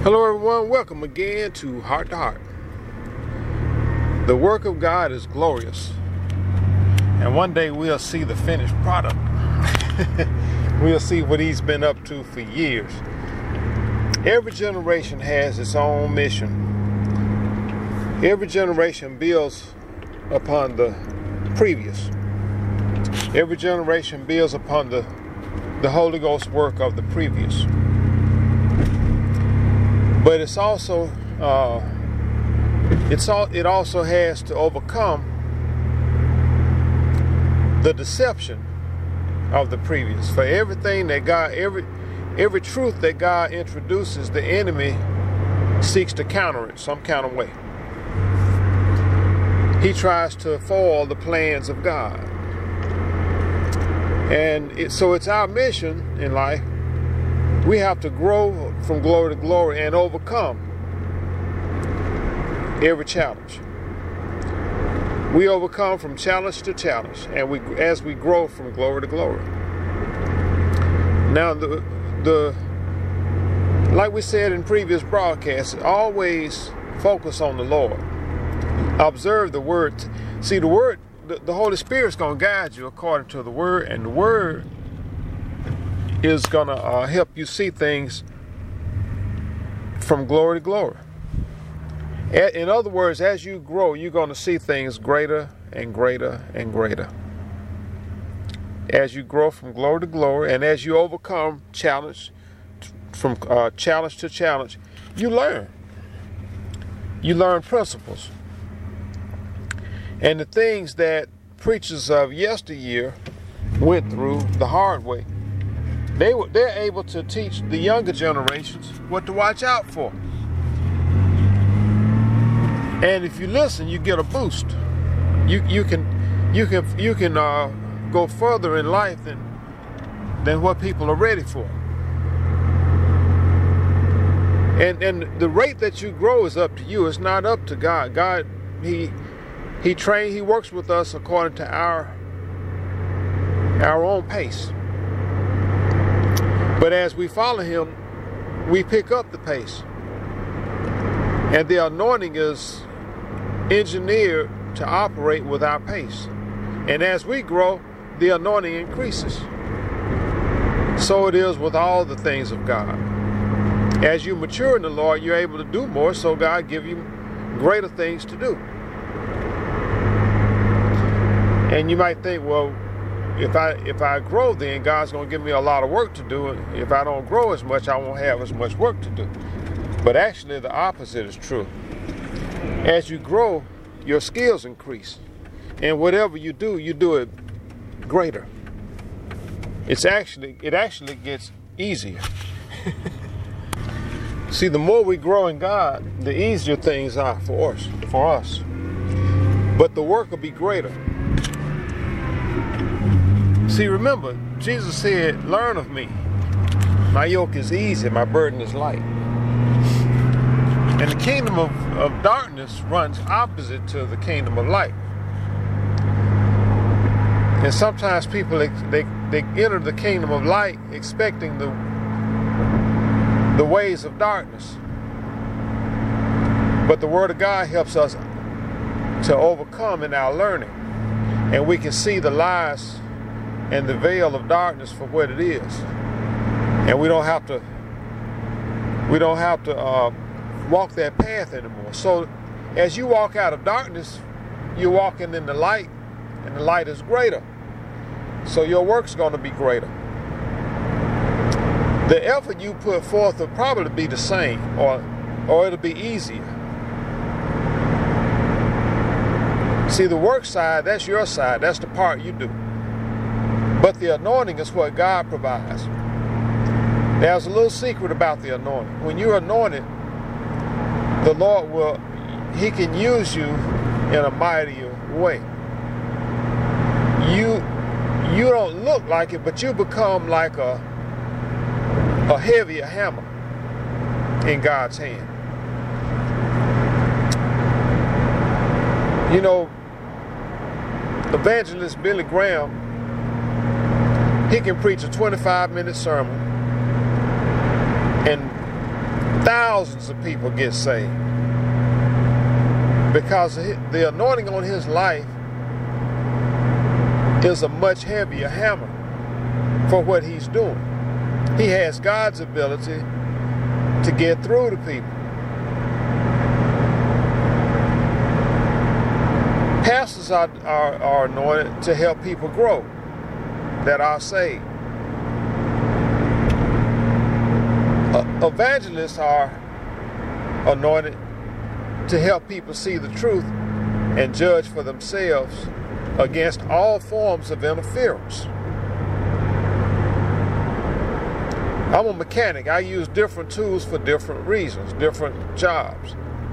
Hello everyone, welcome again to Heart to Heart. The work of God is glorious, and one day we'll see the finished product. We'll see what he's been up to for years. Every generation has its own mission. Every generation builds upon the previous. Every generation builds upon the Holy Ghost work of the previous. But it also has to overcome the deception of the previous. For everything that God, every truth that God introduces, the enemy seeks to counter it some kind of way. He tries to foil the plans of God. And so it's our mission in life. We have to grow from glory to glory and overcome every challenge. We overcome from challenge to challenge, and as we grow from glory to glory. Now, like we said in previous broadcasts, always focus on the Lord. Observe the Word. See, the Word, the Holy Spirit's going to guide you according to the Word, and the Word is going to help you see things from glory to glory. In other words, as you grow, you're going to see things greater and greater and greater. As you grow from glory to glory, and as you overcome challenge, from challenge to challenge, you learn. You learn principles. And the things that preachers of yesteryear went through the hard way, they're able to teach the younger generations what to watch out for. And if you listen, you get a boost. You can go further in life than what people are ready for. And the rate that you grow is up to you. It's not up to God. God, He works with us according to our own pace. But as we follow him, we pick up the pace. And the anointing is engineered to operate with our pace. And as we grow, the anointing increases. So it is with all the things of God. As you mature in the Lord, you're able to do more, so God gives you greater things to do. And you might think, well, if I grow, then God's going to give me a lot of work to do. And if I don't grow as much, I won't have as much work to do. But actually, the opposite is true. As you grow, your skills increase. And whatever you do it greater. It actually gets easier. See, the more we grow in God, the easier things are for us. But the work will be greater. See, remember, Jesus said, "Learn of me. My yoke is easy, my burden is light." And the kingdom of darkness runs opposite to the kingdom of light. And sometimes people, they enter the kingdom of light expecting the ways of darkness. But the Word of God helps us to overcome in our learning. And we can see the lies and the veil of darkness for what it is. And we don't have to walk that path anymore. So as you walk out of darkness, you're walking in the light, and the light is greater. So your work's going to be greater. The effort you put forth will probably be the same, or it'll be easier. See, the work side, that's your side. That's the part you do. But the anointing is what God provides. There's a little secret about the anointing. When you're anointed, the Lord He can use you in a mightier way. You don't look like it, but you become like a heavier hammer in God's hand. You know, evangelist Billy Graham, he can preach a 25-minute sermon and Thousands of people get saved because the anointing on his life is a much heavier hammer for what he's doing. He has God's ability to get through to people. Pastors are anointed to help people grow that are saved. Evangelists are anointed to help people see the truth and judge for themselves against all forms of interference. I'm a mechanic. I use different tools for different reasons, different jobs.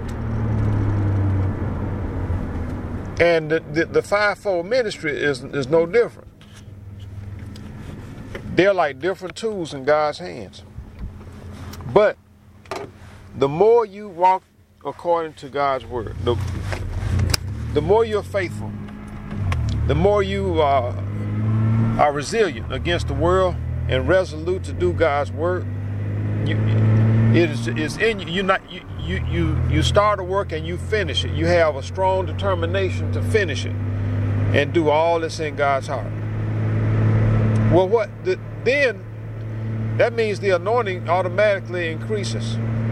And the fivefold ministry is no different. They're like different tools in God's hands. But the more you walk according to God's word, the more you're faithful, the more you are resilient against the world and resolute to do God's work. It's in you. You start a work and you finish it. You have a strong determination to finish it and do all that's in God's heart. Well, then that means the anointing automatically increases.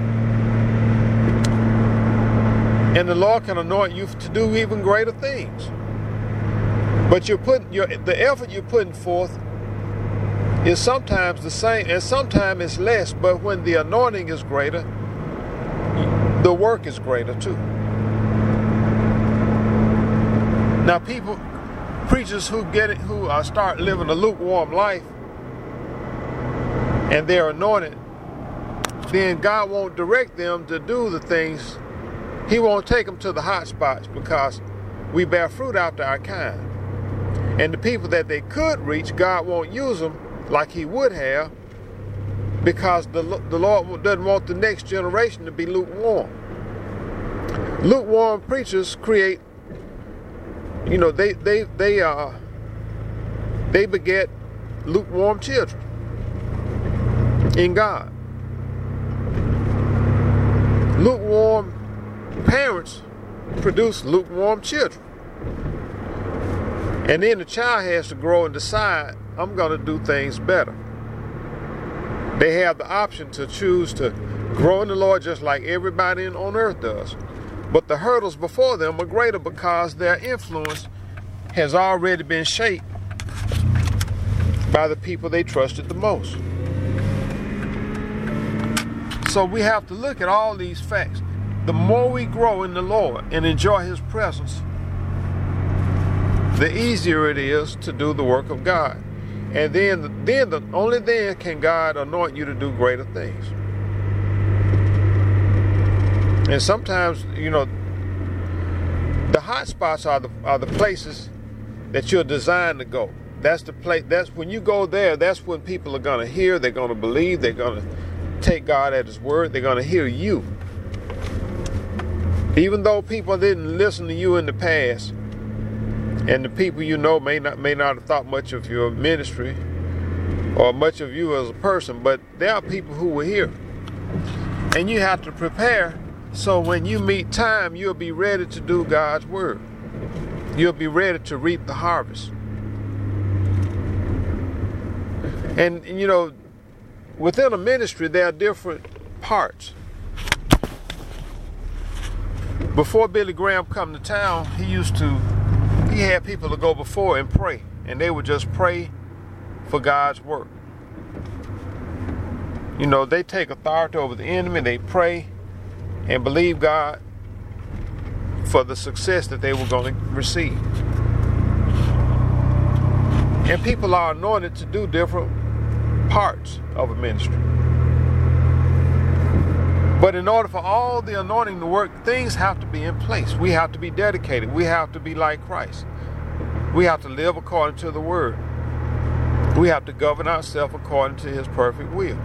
And the Lord can anoint you to do even greater things. But the effort you're putting forth is sometimes the same, and sometimes it's less, but when the anointing is greater, the work is greater too. Now preachers who start living a lukewarm life, and they're anointed, then God won't direct them to do the things. He won't take them to the hot spots because we bear fruit after our kind. And the people that they could reach, God won't use them like he would have, because the Lord doesn't want the next generation to be lukewarm. Lukewarm preachers create, they beget lukewarm children in God. Lukewarm parents produce lukewarm children. And then the child has to grow and decide, I'm going to do things better. They have the option to choose to grow in the Lord just like everybody on earth does. But the hurdles before them are greater because their influence has already been shaped by the people they trusted the most. So we have to look at all these facts. The more we grow in the Lord and enjoy his presence, the easier it is to do the work of God. And then only then can God anoint you to do greater things. And sometimes, the hot spots are the places that you're designed to go. That's the place. That's when you go there. That's when people are going to hear. They're going to believe. They're going to take God at his word. They're going to hear you. Even though people didn't listen to you in the past, and the people may not have thought much of your ministry or much of you as a person, but there are people who will hear. And you have to prepare so when you meet time, you'll be ready to do God's word. You'll be ready to reap the harvest. And, within a ministry, there are different parts. Before Billy Graham come to town, he had people to go before and pray, and they would just pray for God's work. They take authority over the enemy, they pray and believe God for the success that they were going to receive. And people are anointed to do different parts of a ministry. But in order for all the anointing to work, things have to be in place. We have to be dedicated. We have to be like Christ. We have to live according to the word. We have to govern ourselves according to his perfect will.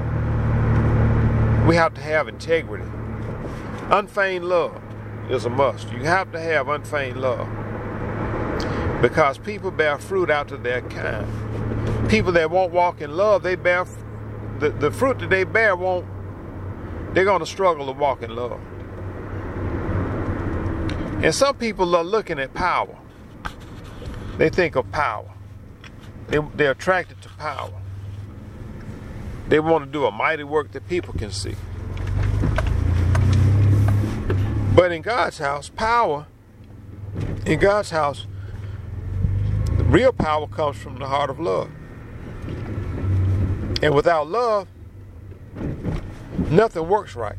We have to have integrity. Unfeigned love is a must. You have to have unfeigned love, because people bear fruit after their kind. People that won't walk in love, they bear the fruit that they bear won't they're going to struggle to walk in love. And some people are looking at power. They think of power. They're attracted to power. They want to do a mighty work that people can see. But in God's house, in God's house, the real power comes from the heart of love. And without love, nothing works right.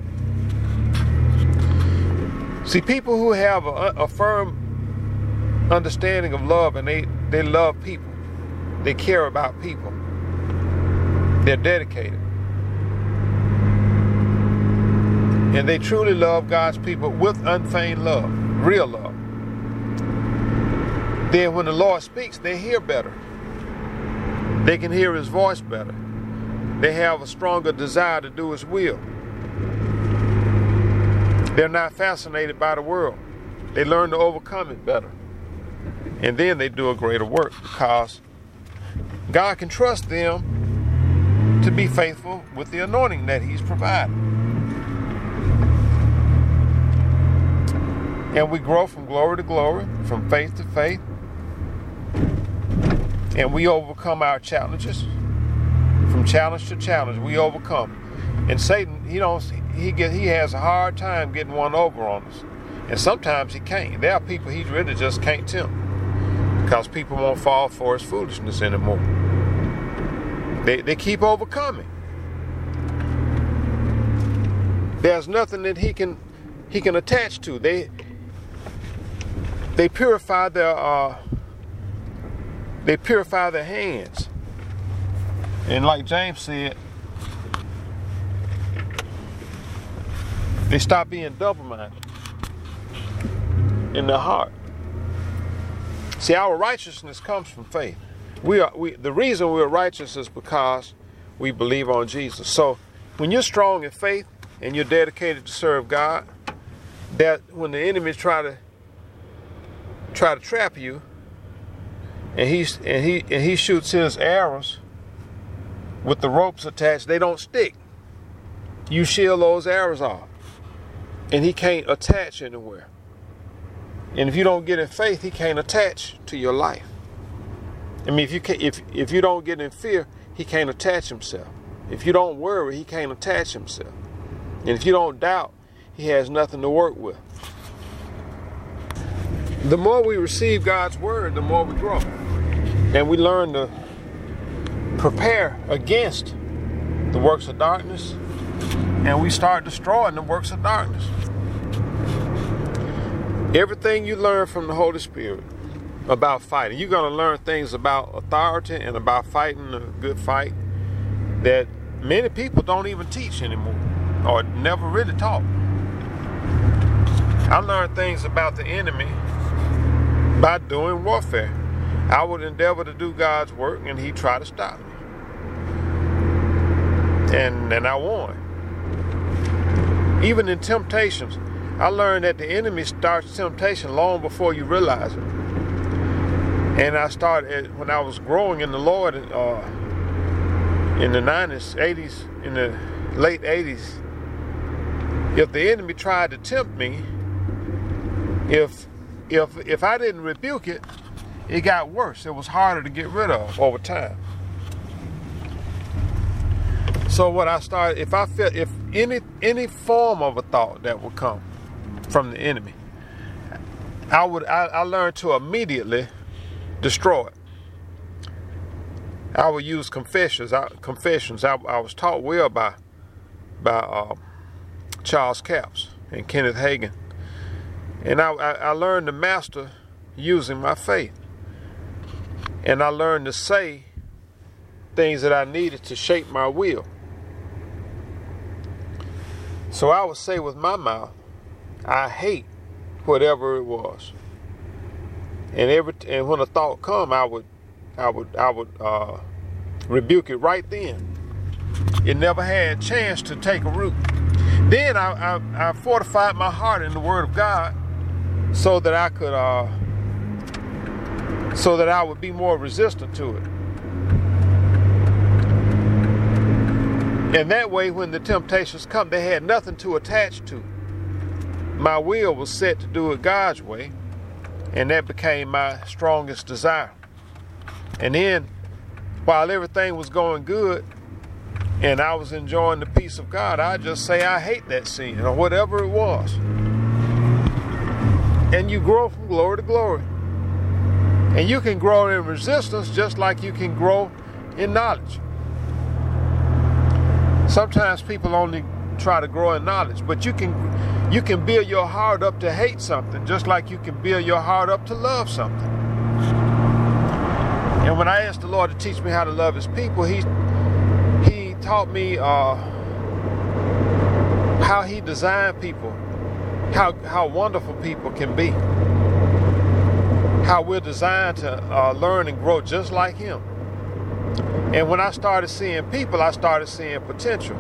See, people who have a firm understanding of love, and they love people, they care about people, they're dedicated, and they truly love God's people with unfeigned love, real love. Then when the Lord speaks, they hear better. They can hear His voice better. They have a stronger desire to do His will. They're not fascinated by the world. They learn to overcome it better. And then they do a greater work because God can trust them to be faithful with the anointing that He's provided. And we grow from glory to glory, from faith to faith. And we overcome our challenges. From challenge to challenge, we overcome. And Satan, he has a hard time getting one over on us. And sometimes he can't. There are people he really just can't tempt because people won't fall for his foolishness anymore. They keep overcoming. There's nothing that he can attach to. They purify their hands. And like James said, they stop being double-minded in their heart. See, our righteousness comes from faith. The reason we're righteous is because we believe on Jesus. So when you're strong in faith and you're dedicated to serve God, that when the enemy try to trap you, and he shoots his arrows with the ropes attached, they don't stick. You shield those arrows off, and he can't attach anywhere. And if you don't get in faith, he can't attach to your life. I mean, if you don't get in fear, he can't attach himself. If you don't worry, he can't attach himself. And if you don't doubt, he has nothing to work with. The more we receive God's word, the more we grow. And we learn to prepare against the works of darkness, and we start destroying the works of darkness. Everything you learn from the Holy Spirit about fighting, you're going to learn things about authority and about fighting a good fight that many people don't even teach anymore or never really taught. I learned things about the enemy by doing warfare. I would endeavor to do God's work, and he'd try to stop me. And I won. Even in temptations, I learned that the enemy starts temptation long before you realize it. And I started when I was growing in the Lord in the 90s, 80s, in the late 80s. If the enemy tried to tempt me, if I didn't rebuke it, it got worse. It was harder to get rid of over time. So what I started, if any form of a thought that would come from the enemy, I learned to immediately destroy it. I would use confessions. I was taught well by Charles Capps and Kenneth Hagin, and I learned to master using my faith. And I learned to say things that I needed to shape my will. So I would say with my mouth, I hate whatever it was. And when a thought come, I would rebuke it right then. It never had a chance to take a root. Then I fortified my heart in the Word of God so that I could I would be more resistant to it. And that way, when the temptations come, they had nothing to attach to. My will was set to do it God's way, and that became my strongest desire. And then, while everything was going good, and I was enjoying the peace of God, I just say I hate that sin, or whatever it was. And you grow from glory to glory. And you can grow in resistance just like you can grow in knowledge. Sometimes people only try to grow in knowledge, but you can build your heart up to hate something just like you can build your heart up to love something. And when I asked the Lord to teach me how to love his people, he taught me how he designed people, how wonderful people can be, how we're designed to learn and grow just like him. And when I started seeing people, I started seeing potential.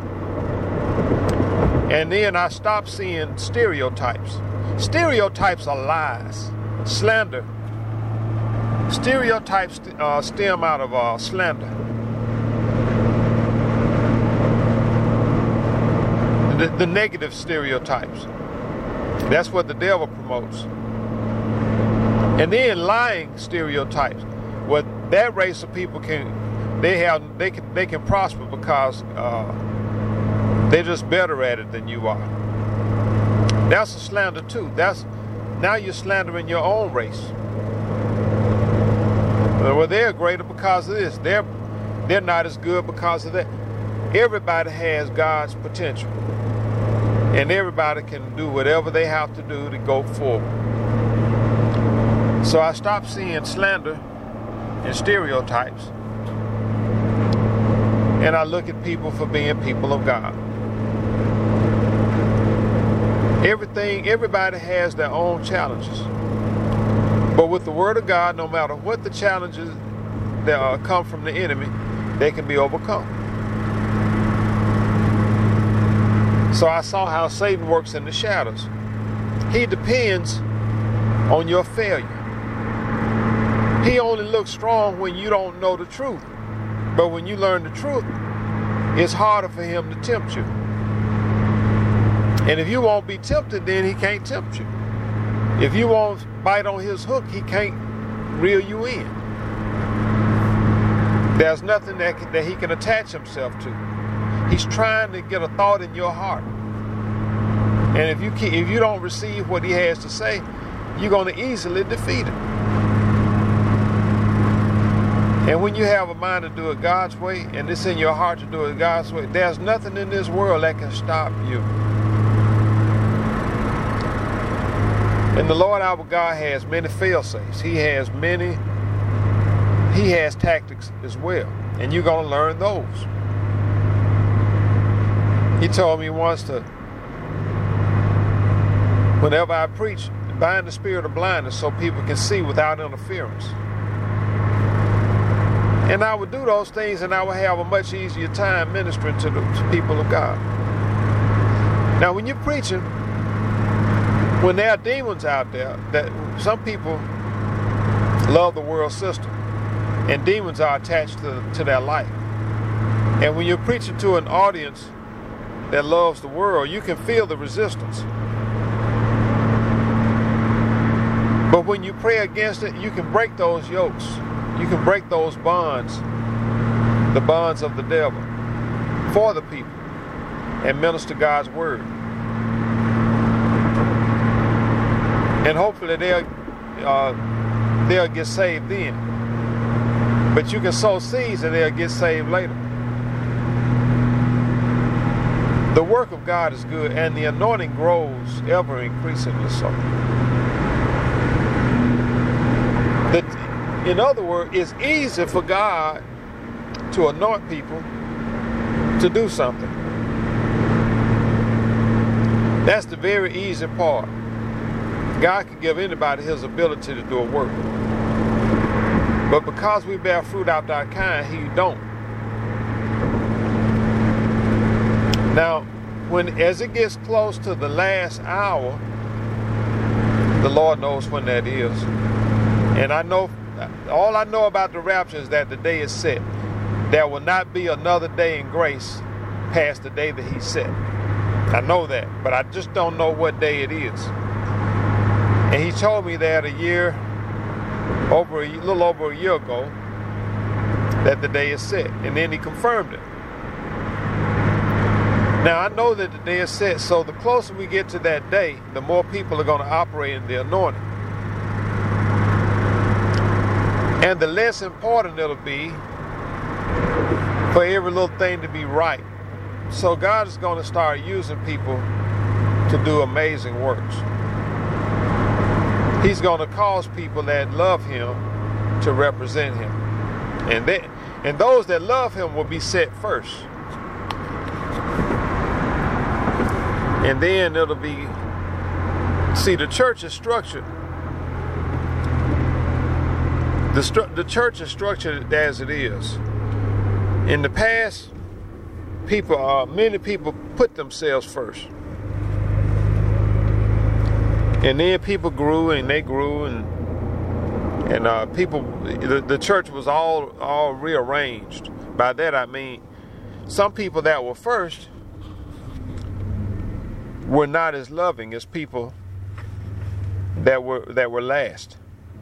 And then I stopped seeing stereotypes. Stereotypes are lies, slander. Stereotypes stem out of slander. The negative stereotypes. That's what the devil promotes. And then lying stereotypes. Well, that race of people can prosper because they're just better at it than you are. That's a slander too. Now you're slandering your own race. Well, they're greater because of this. They're not as good because of that. Everybody has God's potential. And everybody can do whatever they have to do to go forward. So I stopped seeing slander and stereotypes. And I look at people for being people of God. Everybody has their own challenges. But with the word of God, no matter what the challenges that come from the enemy, they can be overcome. So I saw how Satan works in the shadows. He depends on your failure. He only looks strong when you don't know the truth. But when you learn the truth, it's harder for him to tempt you. And if you won't be tempted, then he can't tempt you. If you won't bite on his hook, he can't reel you in. There's nothing that he can attach himself to. He's trying to get a thought in your heart. And if you don't receive what he has to say, you're going to easily defeat it. And when you have a mind to do it God's way, and it's in your heart to do it God's way, there's nothing in this world that can stop you. And the Lord our God has many fail-safes. He has tactics as well. And you're going to learn those. He told me once to, whenever I preach, bind the spirit of blindness so people can see without interference. And I would do those things, and I would have a much easier time ministering to the people of God. Now, when you're preaching, when there are demons out there, that some people love the world system, and demons are attached to their life. And when you're preaching to an audience that loves the world, you can feel the resistance. But when you pray against it, you can break those yokes. You can break those bonds, the bonds of the devil, for the people, and minister God's word. And hopefully they'll get saved then. But you can sow seeds and they'll get saved later. The work of God is good, and the anointing grows ever increasingly so. In other words, it's easy for God to anoint people to do something. That's the very easy part. God can give anybody his ability to do a work. But because we bear fruit after our kind, he don't. Now, as it gets close to the last hour, the Lord knows when that is. And all I know about the rapture is that the day is set. There will not be another day in grace past the day that he set. I know that, but I just don't know what day it is. And he told me that a little over a year ago, that the day is set. And then he confirmed it. Now, I know that the day is set, so the closer we get to that day, the more people are going to operate in the anointing. And the less important it'll be for every little thing to be right. So God is going to start using people to do amazing works. He's going to cause people that love him to represent him. And those that love him will be set first. And then it'll be, see, the church is structured. The church is structured as it is. In the past, many people put themselves first. And then people grew and they grew, and the church was all rearranged. By that I mean, some people that were first were not as loving as people that were last.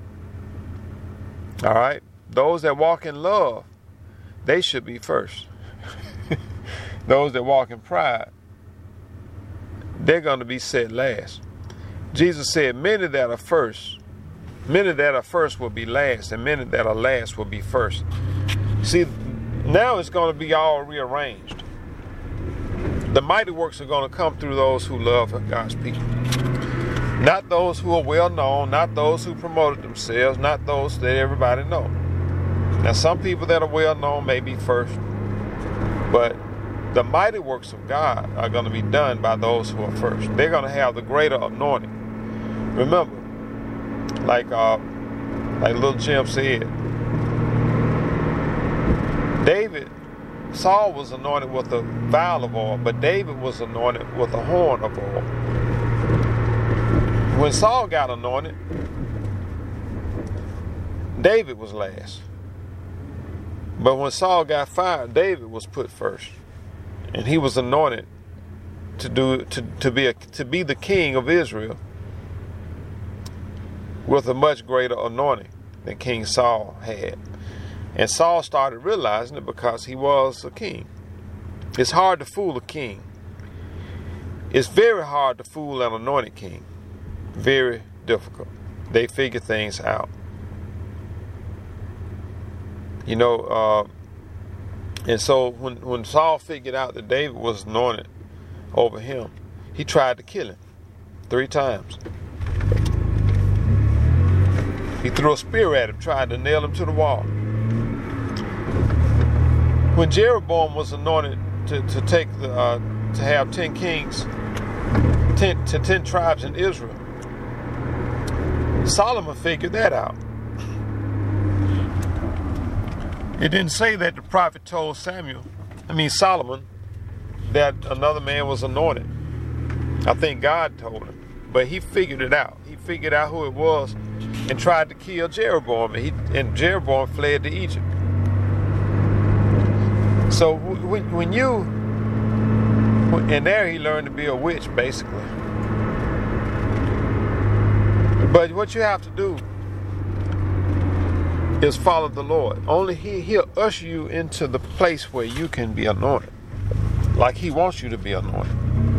All right, those that walk in love, they should be first. Those that walk in pride, they're going to be set last. Jesus said, many that are first will be last, and many that are last will be first. See, now it's going to be all rearranged. The mighty works are going to come through those who love God's people. Not those who are well known, not those who promoted themselves, not those that everybody know. Now, some people that are well known may be first, but the mighty works of God are going to be done by those who are first. They're going to have the greater anointing. Remember, like Little Jim said, Saul was anointed with a vial of oil, but David was anointed with a horn of oil. When Saul got anointed, David was last. But when Saul got fired, David was put first. And he was anointed to be the king of Israel with a much greater anointing than King Saul had. And Saul started realizing it because he was a king. It's hard to fool a king. It's very hard to fool an anointed king. Very difficult. They figure things out. And so when Saul figured out that David was anointed over him, he tried to kill him 3 times. He threw a spear at him, tried to nail him to the wall. When Jeroboam was anointed to have 10 kings, 10 tribes in Israel, Solomon figured that out. It didn't say that the prophet told Solomon, that another man was anointed. I think God told him, but he figured it out. He figured out who it was and tried to kill Jeroboam, and Jeroboam fled to Egypt. So and there he learned to be a witch, basically. But what you have to do is follow the Lord. Only He'll usher you into the place where you can be anointed, like He wants you to be anointed.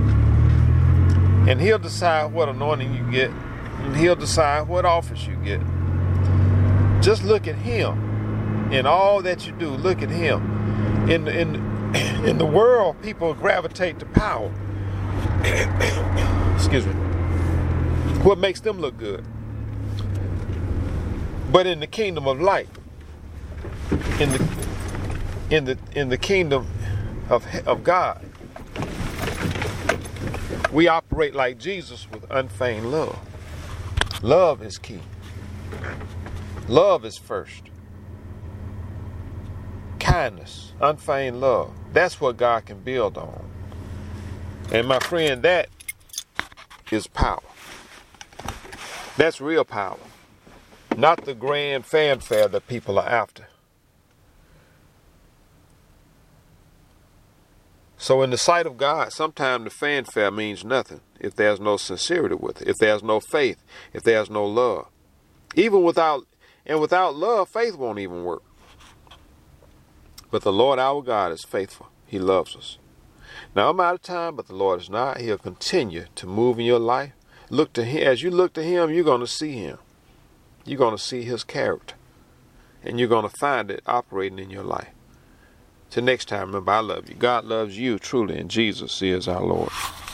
And He'll decide what anointing you get, and He'll decide what office you get. Just look at Him. In all that you do, look at Him. In the world, people gravitate to power. Excuse me. What makes them look good. But in the kingdom of light, in the kingdom of God, we operate like Jesus with unfeigned love. Love is key. Love is first. Kindness, unfeigned love. That's what God can build on. And my friend, that is power. That's real power. Not the grand fanfare that people are after. So in the sight of God, sometimes the fanfare means nothing if there's no sincerity with it, if there's no faith, if there's no love. Even without love, faith won't even work. But the Lord our God is faithful. He loves us. Now I'm out of time, but the Lord is not. He'll continue to move in your life. Look to Him. As you look to Him, you're going to see Him. You're going to see His character. And you're going to find it operating in your life. Till next time, remember, I love you. God loves you truly, and Jesus is our Lord.